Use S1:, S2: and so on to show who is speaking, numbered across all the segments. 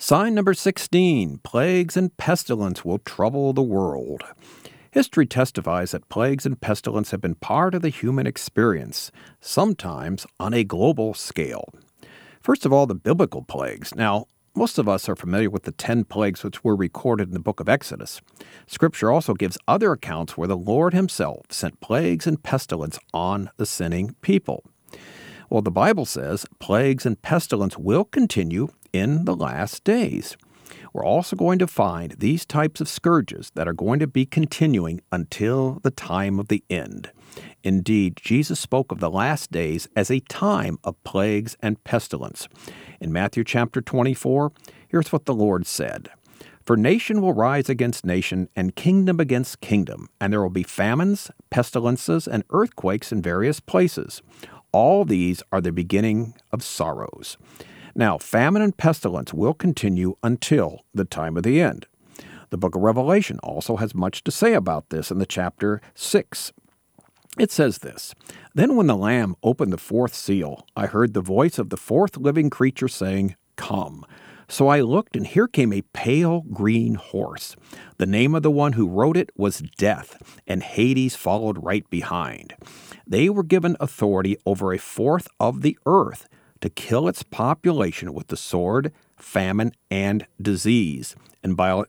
S1: Sign number 16, plagues and pestilence will trouble the world. History testifies that plagues and pestilence have been part of the human experience, sometimes on a global scale. First of all, the biblical plagues. Now, most of us are familiar with the 10 plagues which were recorded in the book of Exodus. Scripture also gives other accounts where the Lord himself sent plagues and pestilence on the sinning people. Well, the Bible says plagues and pestilence will continue in the last days. We're also going to find these types of scourges that are going to be continuing until the time of the end. Indeed, Jesus spoke of the last days as a time of plagues and pestilence. In Matthew chapter 24, here's what the Lord said. For nation will rise against nation, and kingdom against kingdom, and there will be famines, pestilences, and earthquakes in various places. All these are the beginning of sorrows. Now, famine and pestilence will continue until the time of the end. The book of Revelation also has much to say about this in the chapter 6. It says this, Then when the Lamb opened the fourth seal, I heard the voice of the fourth living creature saying, Come. So I looked, and here came a pale green horse. The name of the one who rode it was Death, and Hades followed right behind. They were given authority over a fourth of the earth, to kill its population with the sword, famine, and disease, and by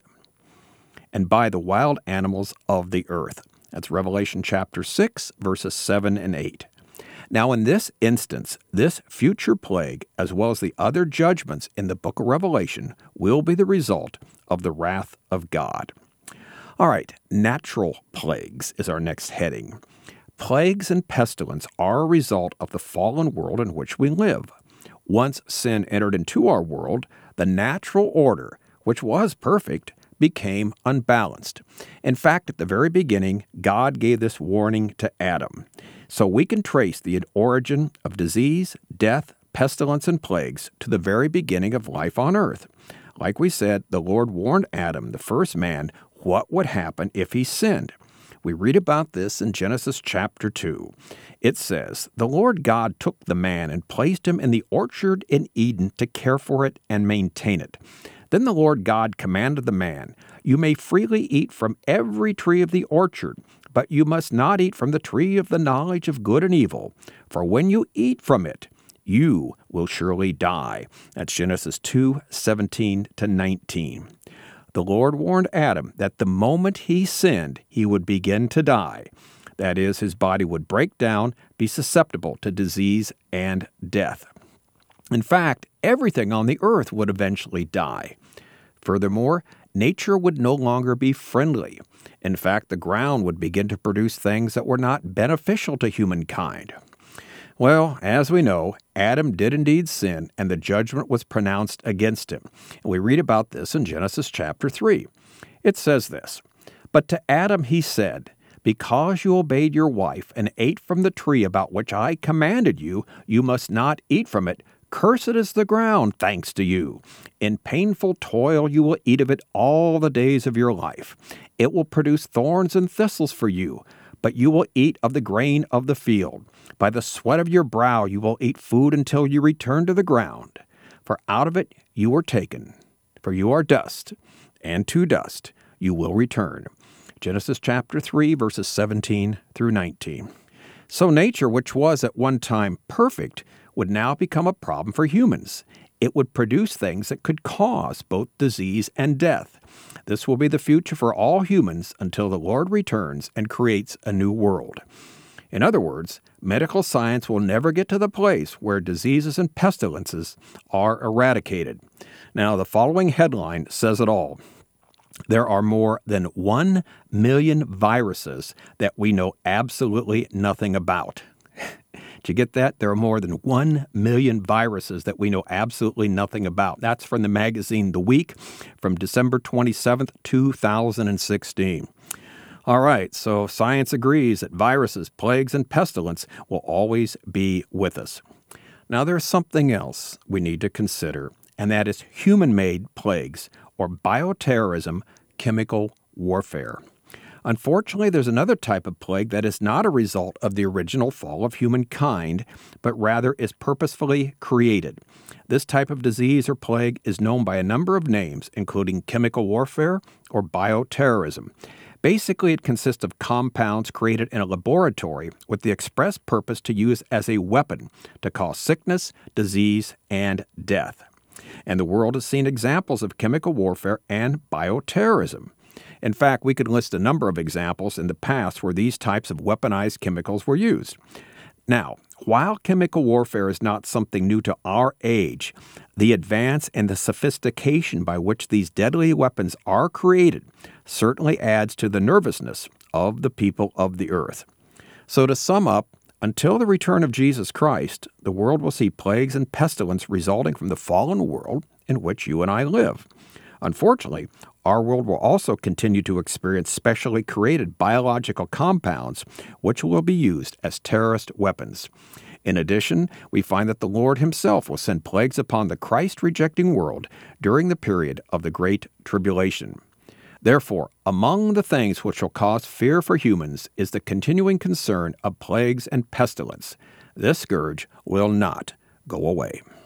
S1: the wild animals of the earth. That's Revelation chapter 6, verses 7 and 8. Now, in this instance, this future plague, as well as the other judgments in the book of Revelation, will be the result of the wrath of God. All right, natural plagues is our next heading. Plagues and pestilence are a result of the fallen world in which we live. Once sin entered into our world, the natural order, which was perfect, became unbalanced. In fact, at the very beginning, God gave this warning to Adam. So we can trace the origin of disease, death, pestilence, and plagues to the very beginning of life on earth. Like we said, the Lord warned Adam, the first man, what would happen if he sinned. We read about this in Genesis chapter 2. It says, The Lord God took the man and placed him in the orchard in Eden to care for it and maintain it. Then the Lord God commanded the man, You may freely eat from every tree of the orchard, but you must not eat from the tree of the knowledge of good and evil, for when you eat from it, you will surely die. That's Genesis 2:17 to 19. The Lord warned Adam that the moment he sinned, he would begin to die. That is, his body would break down, be susceptible to disease and death. In fact, everything on the earth would eventually die. Furthermore, nature would no longer be friendly. In fact, the ground would begin to produce things that were not beneficial to humankind. Well, as we know, Adam did indeed sin, and the judgment was pronounced against him. And we read about this in Genesis chapter 3. It says this, But to Adam he said, Because you obeyed your wife and ate from the tree about which I commanded you, you must not eat from it. Cursed is the ground, thanks to you. In painful toil you will eat of it all the days of your life. It will produce thorns and thistles for you, but you will eat of the grain of the field. By the sweat of your brow you will eat food until you return to the ground. For out of it you were taken. For you are dust, and to dust you will return. Genesis chapter 3, verses 17 through 19. So nature, which was at one time perfect, would now become a problem for humans. It would produce things that could cause both disease and death. This will be the future for all humans until the Lord returns and creates a new world. In other words, medical science will never get to the place where diseases and pestilences are eradicated. Now, the following headline says it all. There are more than 1 million viruses that we know absolutely nothing about. Did you get that? There are more than 1 million viruses that we know absolutely nothing about. That's from the magazine The Week from December 27th, 2016. All right, so science agrees that viruses, plagues, and pestilence will always be with us. Now, there's something else we need to consider, and that is human-made plagues or bioterrorism, chemical warfare. Unfortunately, there's another type of plague that is not a result of the original fall of humankind, but rather is purposefully created. This type of disease or plague is known by a number of names, including chemical warfare or bioterrorism. Basically, it consists of compounds created in a laboratory with the express purpose to use as a weapon to cause sickness, disease, and death. And the world has seen examples of chemical warfare and bioterrorism. In fact, we could list a number of examples in the past where these types of weaponized chemicals were used. Now, while chemical warfare is not something new to our age, the advance and the sophistication by which these deadly weapons are created certainly adds to the nervousness of the people of the earth. So to sum up, until the return of Jesus Christ, the world will see plagues and pestilence resulting from the fallen world in which you and I live. Unfortunately, our world will also continue to experience specially created biological compounds which will be used as terrorist weapons. In addition, we find that the Lord himself will send plagues upon the Christ-rejecting world during the period of the Great Tribulation. Therefore, among the things which will cause fear for humans is the continuing concern of plagues and pestilence. This scourge will not go away.